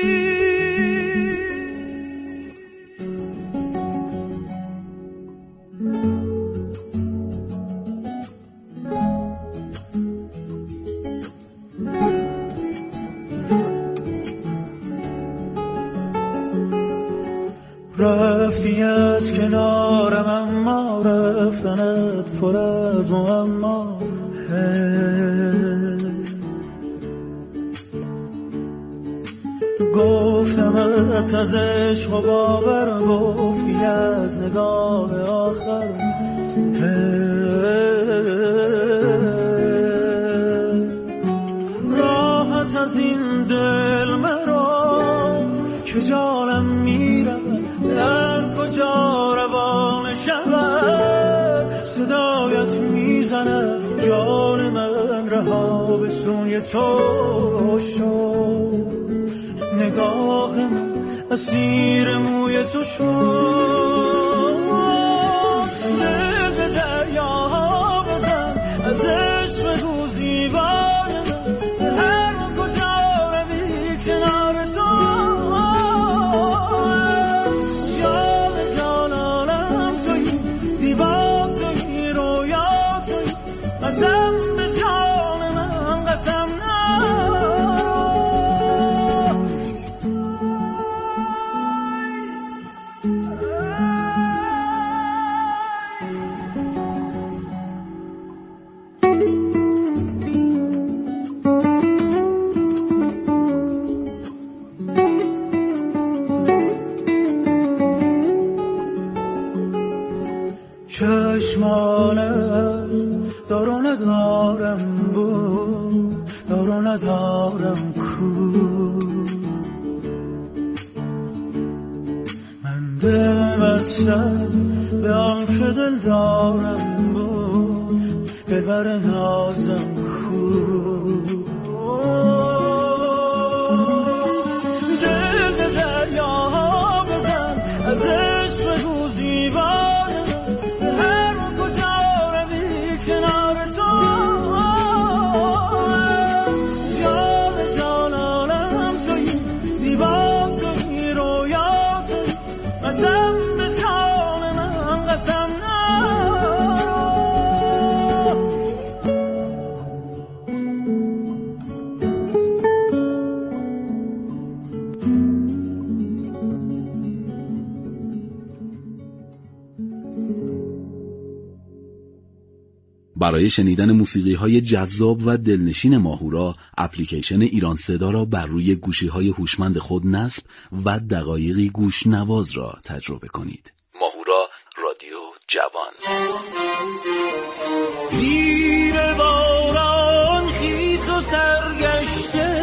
رفتی از کنارم اما رفتنت پر از معما. گفتمت از عشق و باور، گفتی از نگاه آخر. راحت از این دل مرا که جانم میرم، در کجا روان شود صدایت میزنه جان من، رها به سوی تو شد. نگاه من اسیر موی تو شد. دل به دریا بزن، از عشق بگو زیبای من، هر کجا روی کنار تو. چشمانت دارو ندارم بود، دارو ندارم کو. من دل بستم به آن که دل دارم بود، ببر نازم کو. دل به دریا بزن، از عشق بگو زیبا. برای شنیدن موسیقی‌های جذاب و دلنشین ماهورا، اپلیکیشن ایران صدا را بر روی گوشی‌های هوشمند خود نصب و دقایقی گوش نواز را تجربه کنید. ماهورا، رادیو جوان. زیر باران خیس و سرگشته،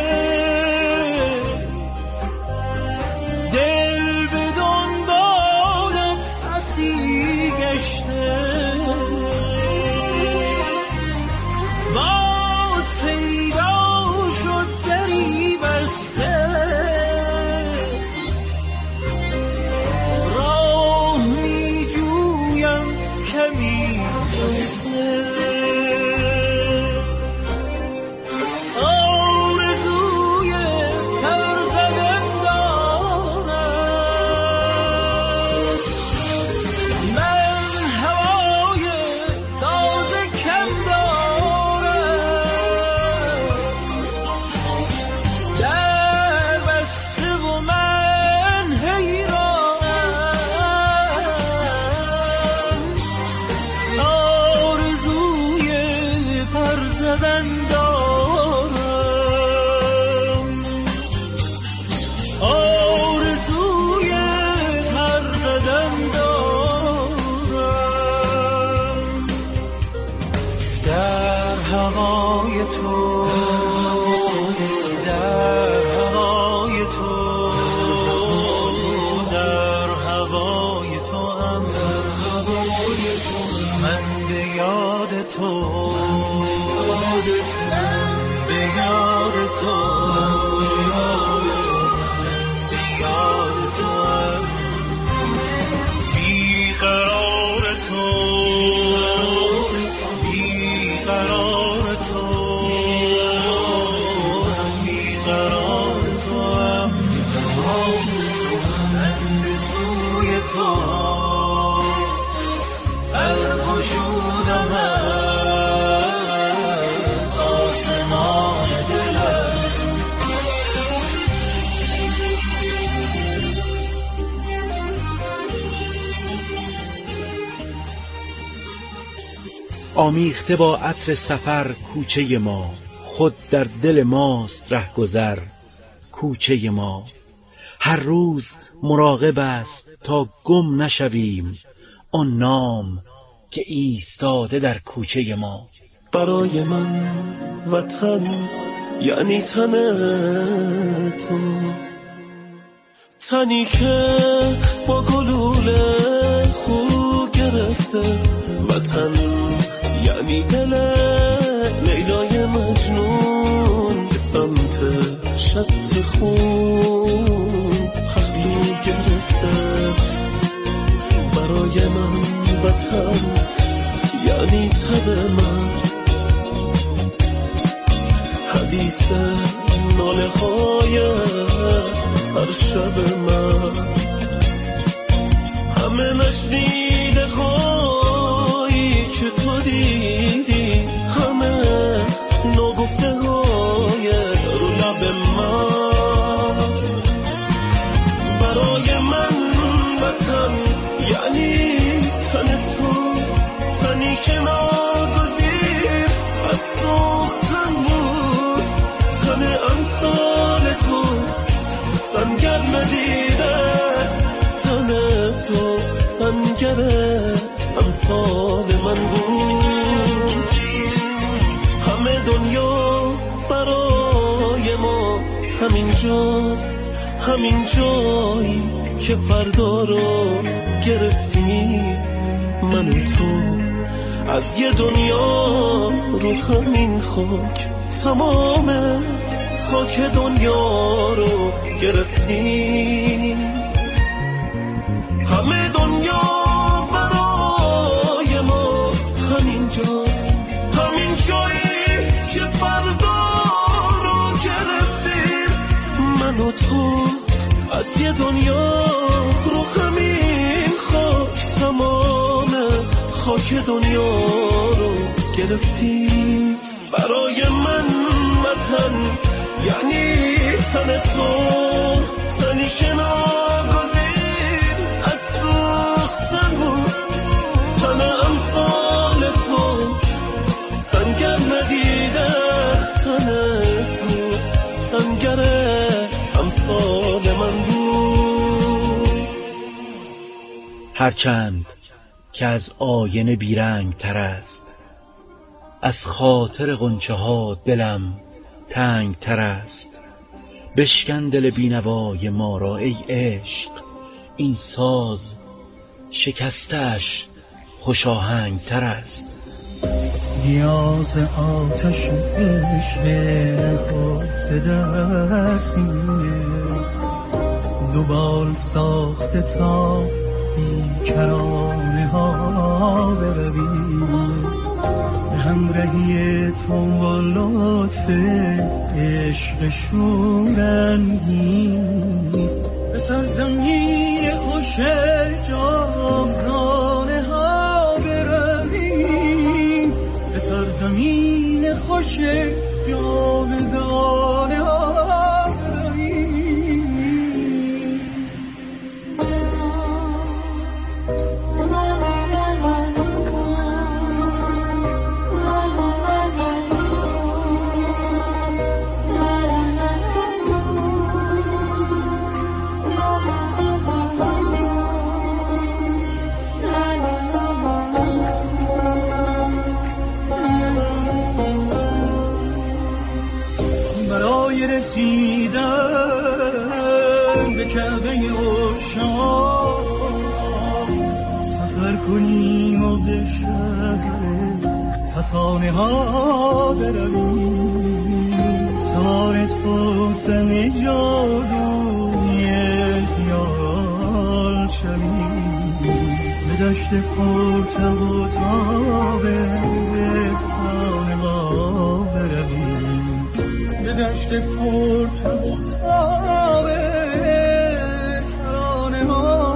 دل به دنبالت اسیر گشته. راه می جویم کمی آمیخته با عطر سفر کوچه ما، خود در دل ماست رهگذر کوچه ما. هر روز مراقب است تا گم نشویم آن نام که ایستاده در کوچه ما. برای من وطن یعنی تن تو، تنی که با گلوله خو گرفته. وطن یعنی دل لیلای مجنون به سمت شط خون پهلو گرفته. برای من وطن یعنی تب مغز، حدیث ناله های هر شب من، همه نشنیده هایی که تو دیدی، همه نگفته های رو لب ماست. برای من وطن یعنی تن تو، تنی که ناگزیر از سوختن بود، تن امثال تو سنگر ندیده، تن تو سنگر امثال من بود. همه دنیا برای ما همین جاست، همین جایی که فردا رو گرفتی من و تو از یه دنیا رو همین خاک، تمام خاک دنیا رو گرفتی. همه دنیا برای ما همین جاست، همین جایی که فردا رو گرفتیم من و تو از یه دنیا رو همین خاک، تمام خاک دنیا رو گرفتیم. برای من وطن یعنی تن تو، تنی که ناگزیر از سوختن بود، تن امثال تو سنگر ندیده، تن تو سنگر امثال من بود. هرچند که از آینه بیرنگ تر است، از خاطر غنچه ها دلم تنگ تر است. بشکن دل بینوای ما را ای عشق، این ساز شکستش خوش آهنگ تر است. نیاز آتش عشق نگفته در سینه، دوبال ساخته تا بیکرانه ها برویم، به همراهی تو و لطف عشق شورانگیز، به سرزمین خوش جاودانه ها برویم، به سرزمین خوش جاودانه ها رسیدن به کعبه عشاق، سفر کنیم و به شهر فسانه ها برویم، سوار توسن جادوی خیال شویم، به دشت پرتب و تابت خانه ما برویم، به دشت پرتب و تابت خانه ما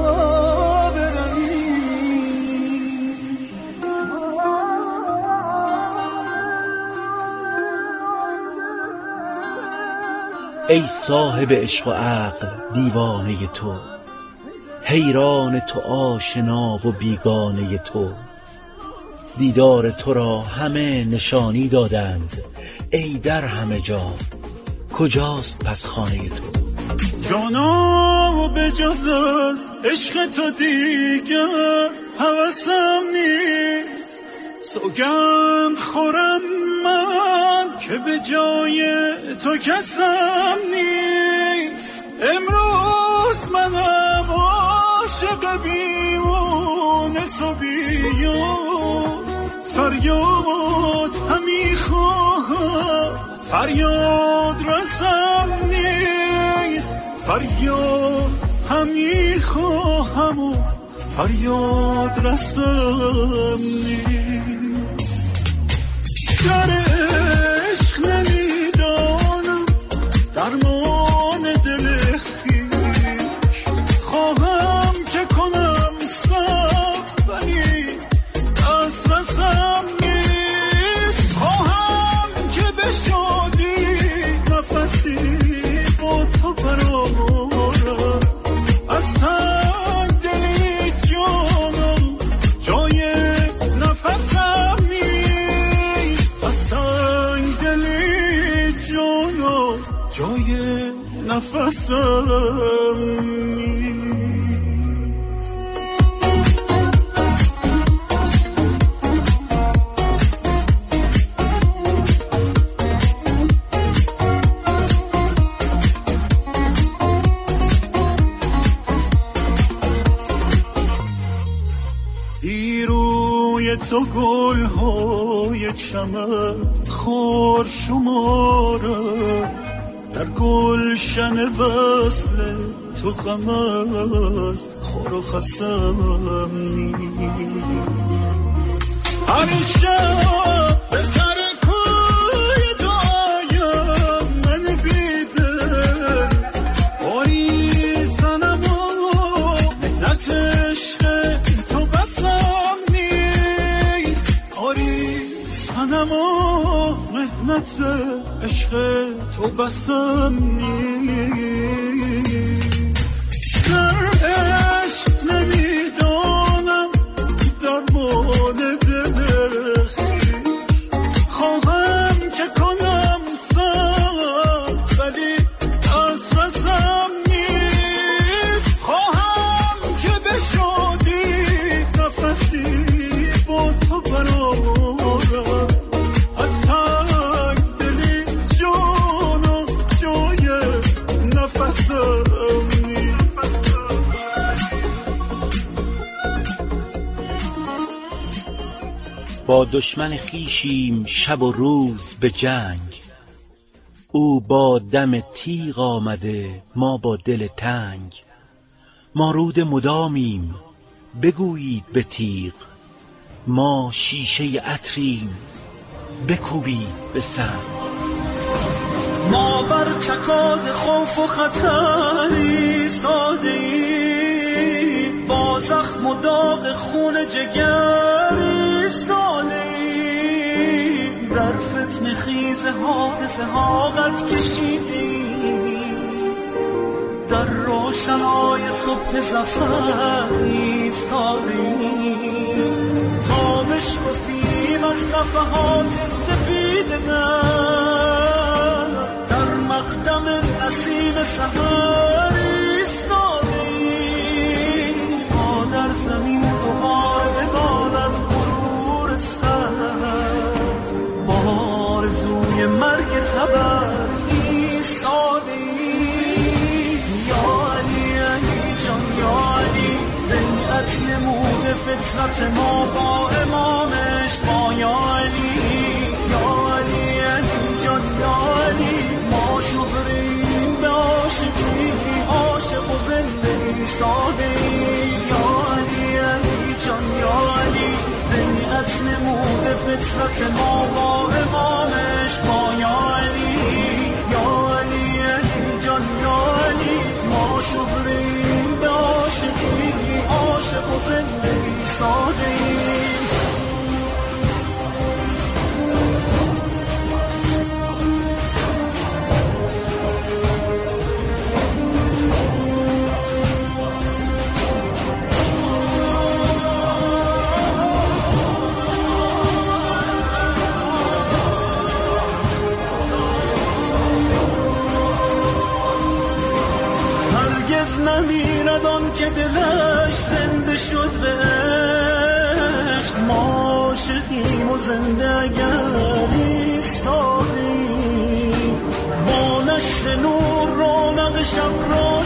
ای صاحب عشق و عقل دیوانه تو، حیران تو آشنا و بیگانه تو، دیدار تو را همه نشانی دادند ای در همه جا، کجاست پس خانه تو؟ جانا به جز از عشق تو دیگر هوسم نیست، سوگند خورم من که به جای تو کسم نیست. امروز منم عاشق بیمونس و بیار، فریاد همی خواهم فریاد رسم نیست، فریاد همی خواهم و فریاد رسم نیست. در عشق نمیدانم درمان دل خویش، خواهم که کنم صبر ولی دست رسم نیست. خواهم که به شادی نفسی با تو برآورم، از تنگ دلی جانم جای نفسم نیست، از تنگ دلی جانم جای نفسم نیست. روی تو گل‌های چمن خار شماره، در گلشن وصل تو غم از خار و خسم نیست. هر شب به سر کوی دعایم من بیدل، باری سنم و منت عشق تو بسم نیست، آری سنم و منت عشق تو بسم نیست. در عشق نمیدانم درمان دل خویش، خواهم که کنم صبر ولی دست رسم نیست. خواهم که به شادی نفسی با تو برآورم، از تنگ دلی جانم جای نفسم نیست. با دشمن خویشیم شب و روز به جنگ، او با دم تیغ آمده ما با دل تنگ. ما رود مدامیم بگویید به تیغ، ما شیشه عطریم بکوبید به سنگ. ما بر چکاد خوف و خطر ایستادیم، با زخم و داغ خون جگر ایستادیم، در فتنه خیز حادثه ها قد کشیدیم، در روشنای صبح ظفر ایستادیم، تا بشکفیم از صفحات سپید در مقدم نسیم سحر ایستادیم، تا در زمین دوباره ببالد غرور سر، با آرزوی مرگ تبر ایستادیم. یا علی علی جان یا علی، بیعت نمود فطرت ما با امامش با یا علی. یا علی علی جان یا علی، ما شهریم به عاشقی، عاشق و زنده ایستادیم. یا علی علی جان یا علی، بیعت نمود فطرت ما با امامش با یا علی. یا علی علی جان یا علی، ما شهریم به عاشقی، عاشق و زنده ایستادیم. هرگز نمیرد آن که دلش زنده شد به عشق. ما عاشقیم و زنده اگر ایستادیم، با نشر نور رونق شب را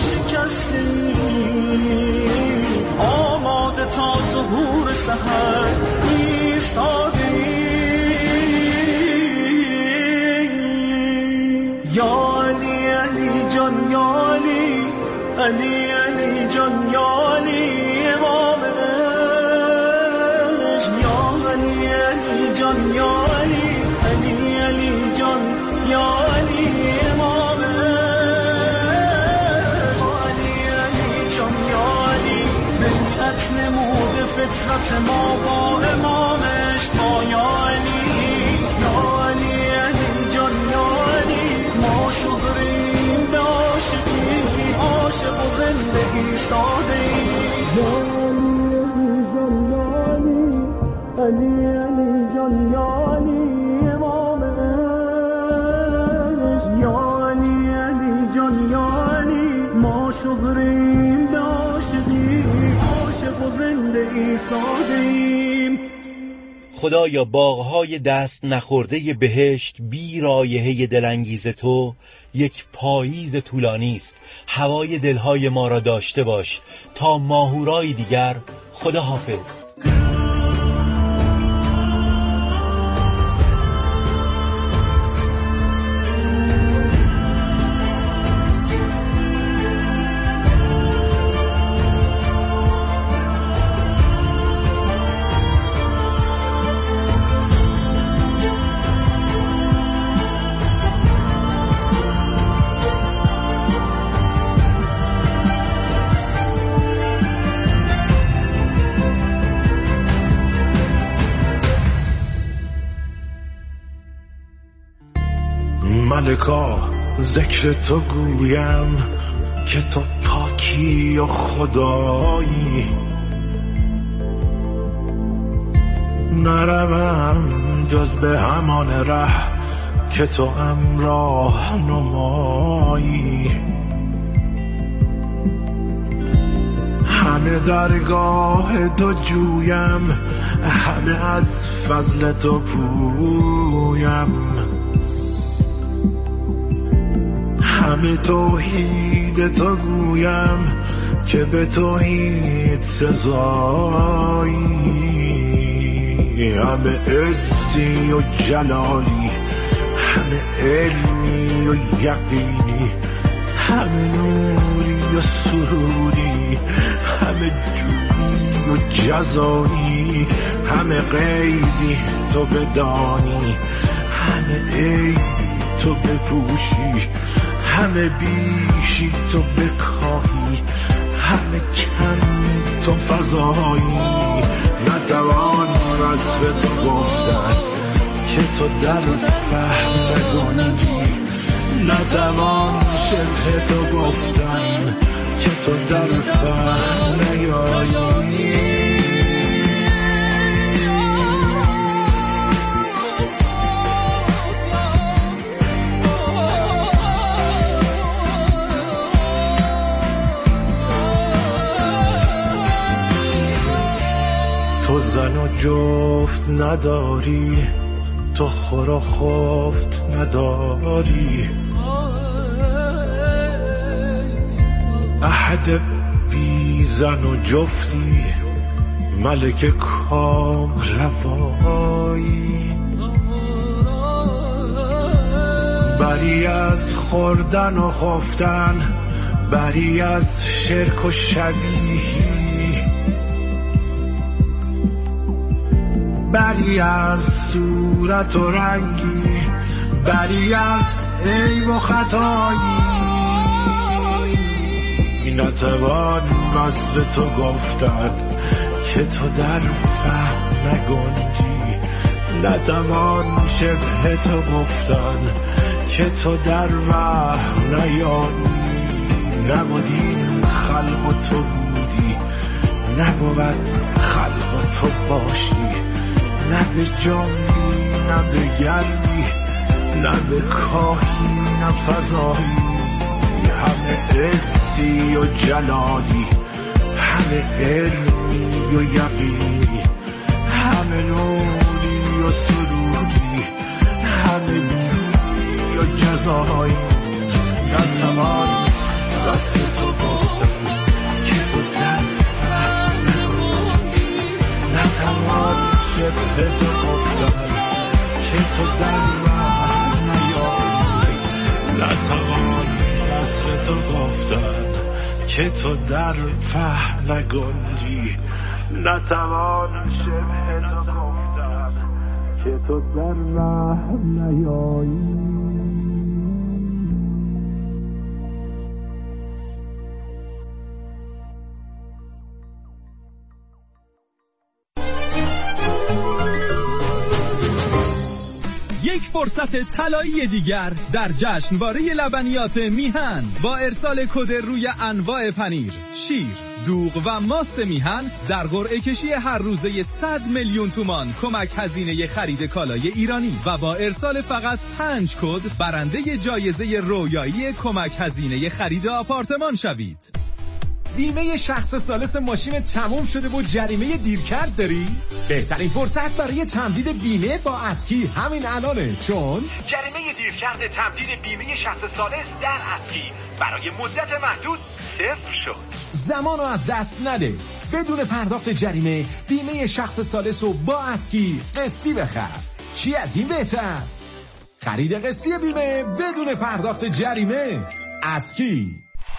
شکستیم، آماده تا ظهور سحر ایستادیم. یا علی علی جان یا علی، علی علی جان یا علی امام عشق. یا علی علی جان یا علی، علی علی جان یا علی امام عشق. علی علی جان یا علی، بیعت نمود فطرت ما با امامش. ما یا علی، یا علی علی جان یا علی، ما شغریم به عاشقی، عاشق و زندگی ایستاده ایم. علی علی جان یا علی امام عشق. یا علی علی جان یا علی، ما شغریم به عاشقی، عاشق و زندگی ایستاده ایم. خدایا باغهای دست نخورده بهشت بی رایحه دلانگیز تو یک پاییز طولانی است. هوای دلهای ما را داشته باش تا ماهورای دیگر. خدا حافظ. ملکا ذکر تو گویم که تو پاکی و خدایی، نروم جز به همان ره که تو امراه نمایی. همه درگاه تو جویم، همه از فضل تو پویم، همه توحید تو گویم که به توحید سزایی. همه عزی و جلالی، همه علمی و یقینی، همه نوری و سروری، همه جویی و جزایی، همه غیبی تو بدانی، همه عیبی تو بپوشی، همه بیشی تو بکاهی، همه کمی تو فضایی. نتوان وصف تو گفتن که تو در فهم نگنجی، نتوان شبه تو گفتن که تو در فهم نیایی. تو زن و جفت نداری، تو خور و خفت نداری، احد بی زن و جفتی، ملک کام روایی. بری از خوردن و خفتن، بری از شرک و شبیهی، بری از صورت و رنگی، بری از عیب و خطایی. نتوان وصف تو گفتن که تو در فهم نگنجی، نتوان شبه تو گفتن که تو در وهم نیایی. نبودین خلق و تو بودی، نبود خلق و تو باشی، نه به جنبی نه به گردی، نه به کاهی نه فضایی. همه عز قدسی و جلالی، همه علمی و یقینی، همه نوری و سروری، همه جودی و جزایی. نتوان وصف تو گفتن که تو در فهم نکنی، نتوان شبه تو گفتن که تو در راه نیایی، نتوان وصف تو گفتن که تو در فهم نگنجی، نتوان شبه تو گفتن که تو در راه نیایی. یک فرصت طلایی دیگر در جشنواره لبنیات میهن با ارسال کد روی انواع پنیر، شیر، دوغ و ماست میهن در قرعه کشی هر روزه 100 میلیون تومان کمک هزینه خرید کالای ایرانی و با ارسال فقط 5 کد برنده جایزه رویایی کمک هزینه خرید آپارتمان شوید. بیمه شخص ثالث ماشین تموم شده و جریمه دیرکرد داری؟ بهترین فرصت برای تمدید بیمه با اسکی همین الانه، چون جریمه دیرکرد تمدید بیمه شخص ثالث در اسکی برای مدت محدود صفر شد. زمانو از دست نده. بدون پرداخت جریمه بیمه شخص ثالث رو با اسکی قسطی بخر. چی از این بهتر؟ خرید قسطی بیمه بدون پرداخت جریمه. اسکی.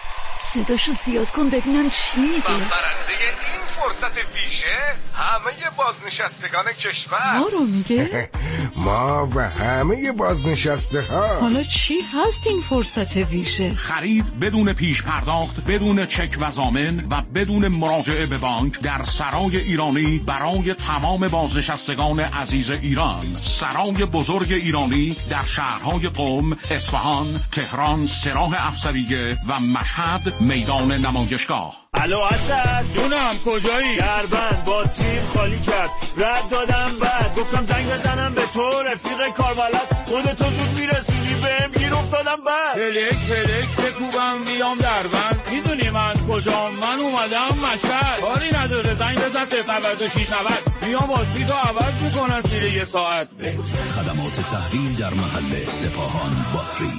صداشو زیاد کن ببینم چی میگه. برنده این فرصت ویژه همه بازنشستگان کشور. ما رو میگه؟ ما و همه بازنشسته ها. حالا چی هست این فرصت ویژه؟ خرید بدون پیش پرداخت، بدون چک و ضامن و بدون مراجعه به بانک در سرای ایرانی برای تمام بازنشستگان عزیز ایران. سرای بزرگ ایرانی در شهرهای قم، اصفهان، تهران، سراح افسریه و مشهد میدان نمایشگاه. الو اسد جونم کجایی؟ دربند باتریم خالی کرد، رد دادم بعد گفتم زنگ بزنم به تو رفیق کاربلد، خودتو زود میرسونی بهم گیر افتادم بعد پلک بکوبم بیام دربند. میدونی من کجام؟ من اومدم مشهد. کاری نداره زنگ بزن 09690 میام باتری تو عوض میکنن زیر یه ساعت. خدمات تحویل در محل سپاهان باتری.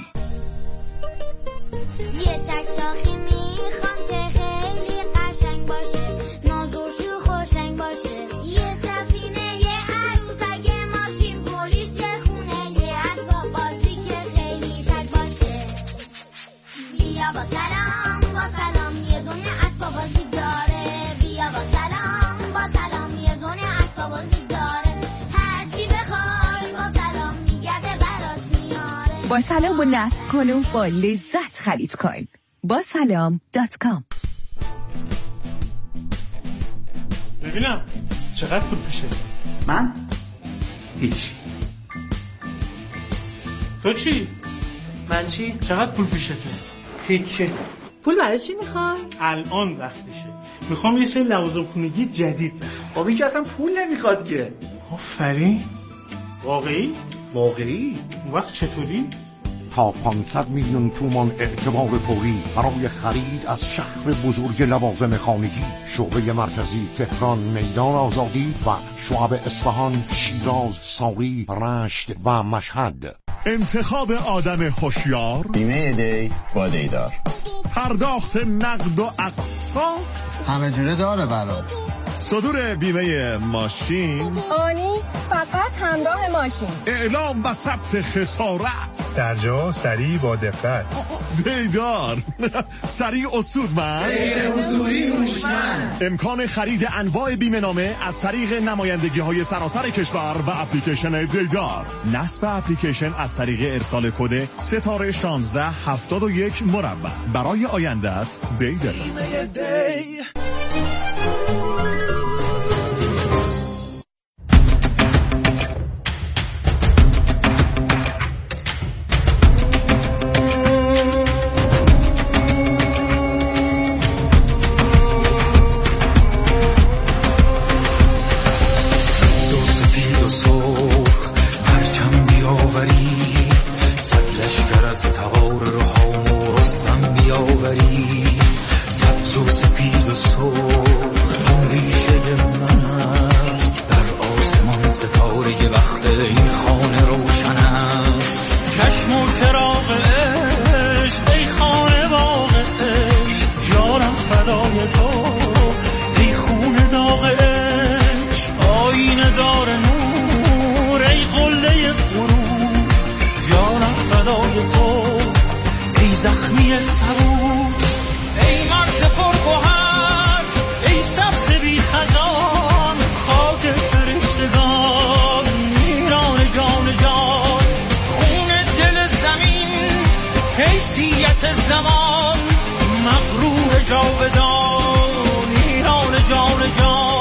یه تک شاخی میخوام که خیلی قشنگ باشه، ناز و شوخ و شنگ باشه، یه سفینه، یه عروسک، یه ماشین پلیس، یه خونه، یه اسباب بازی که خیلی تک باشه. بیا با سلام یه دنیا اسباب بازی داره، بیا با سلام یه دنیا اسباب بازی داره، هرچی بخوای با سلام میگرده برات میاره. با سلام و نصب کن و با لذت خرید کن. با سلام.com. ببینم چقدر پول پیشه؟ من؟ هیچ. تو چی؟ من چی؟ چقدر پول پیشته؟ هیچی. پول برای چی میخوای؟ الان وقتشه. میخوام یه سری لوازم خونگی جدید بخرم. خب این که اصلا پول نمیخواد که. آفرین. واقعی؟ اون وقت چطوری؟ تا 500 میلیون تومان اعتبار فوری برای خرید از شهر بزرگ لوازم خانگی. شعبه مرکزی تهران میدان آزادی و شعب اصفهان، شیراز، ساری، رشت و مشهد. انتخاب آدم هوشیار، بیمه دی با دیدار، پرداخت نقد و اقساط همه جوره داره برات. صدور بیمه ماشین آنی فقط همراه ماشین، اعلام و ثبت خسارت در جا سریع با دقت. دیدار سریع اصولمند، غیر حضوری هوشمند. امکان خرید انواع بیمه نامه از طریق نمایندگی های سراسر کشور و اپلیکیشن دیدار. نصب اپلیکیشن از طریق ارسال کد ستاره 1671 مربع. برای آیندت دیدار. صد لشکر از تبار روحام و رستم بیاوری، روز و سپید و سرخ این ریشه من است، در آسمان ستاره وقت این خانه روشن است. چشم و چراغ عشق ای خانه باغ عشق، جانم فدای تو ای خون داغ عشق. آینه دار نور ای قله غرور، جانم فدای تو ای زخمی صبور. ای مرز پرگوهر ای سبز بی خزان، خاک فرشتگان ایران جان جان. خون دل زمین حیثیت زمان، مغرور جاودان ایران جان جان.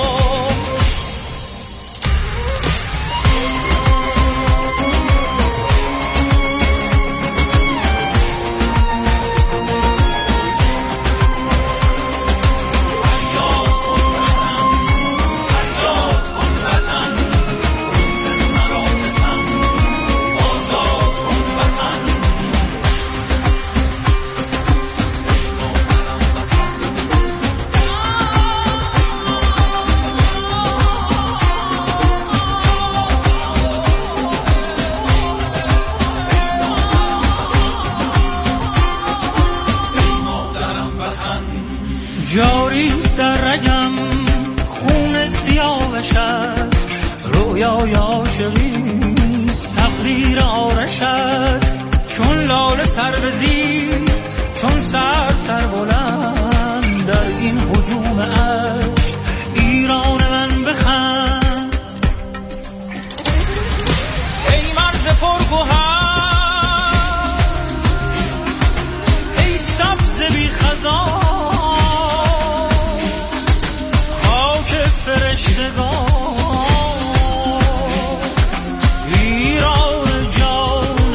جاریست در رگم خون سیاوشت، رویای عاشقیست تقدیر آرشت. چون لاله سر بزیر چون سر بلند، در این هجوم عشق ایران من بخند. ای مرز پرگوهر ای سبز بی خزان، ایران جان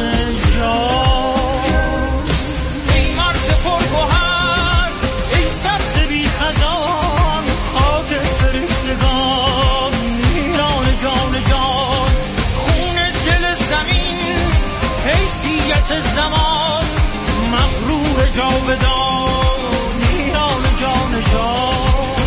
جان. ای مرز پرگوهر ای سبز بی خزان، خاک فرشتگان ایران جان جان. خون دل زمین حیثیت زمان، مغرور جاودان ایران جان جان.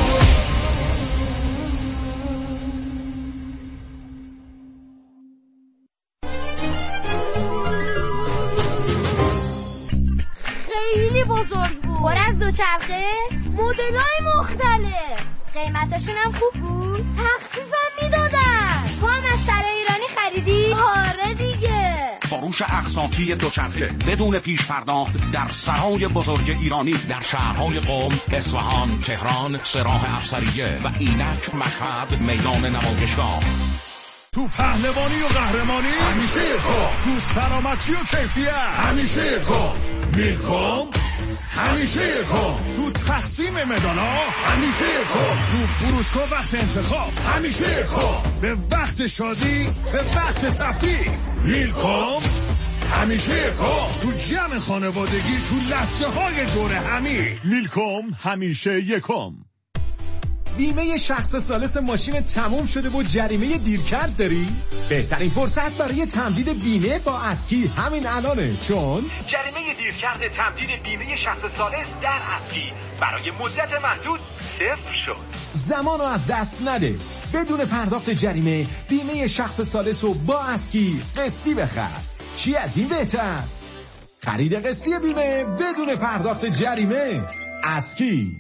پر از دوچرخه، مدل‌های مختلف، قیمتاشون هم خوب بود، تخفیفم میدادن. تو هم از سرای ایرانی خریدی؟ آره دیگه. فروش اقساطی دوچرخه بدون پیش پرداخت در سرای بزرگ ایرانی در شهرهای قم، اصفهان، تهران، سراح افسریه و اینک، مشهد، میدان نمایشگاه. تو پهلوانی و قهرمانی همیشه یکم، تو سلامتی و کیفیت همیشه یکم. میلکوم همیشه یکم، تو تقسیم مدالا همیشه یکم، تو فروشگاه وقت انتخاب همیشه یکم، به وقت شادی به وقت تفریح میلکوم همیشه یکم، تو جمع خانوادگی تو لحظه های دور همی میلکوم همیشه یکم. بیمه شخص ثالث ماشین تموم شده و جریمه دیرکرد داری؟ بهترین فرصت برای تمدید بیمه با اسکی همین الانه، چون جریمه دیرکرد تمدید بیمه شخص ثالث در اسکی برای مدت محدود صفر شد. زمانو از دست نده. بدون پرداخت جریمه بیمه شخص ثالث رو با اسکی قسطی بخر. چی از این بهتر؟ خرید قسطی بیمه بدون پرداخت جریمه. اسکی.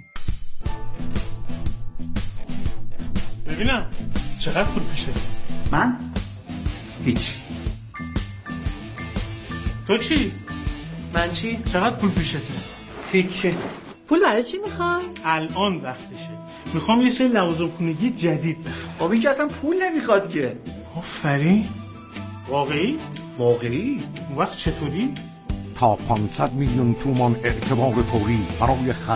ببینم چقدر پول پیشه؟ من؟ هیچ. تو چی؟ من چی؟ چقدر پول پیشته؟ هیچی. پول برای چی میخوای؟ الان وقتشه. میخوام یه سری لوازم خونگی جدید بخرم. خب این که اصلا پول نمیخواد که. آفرین. واقعی؟ واقعی؟ اون وقت چطوری؟ تا 500 میلیون تومان اعتبار فوری برای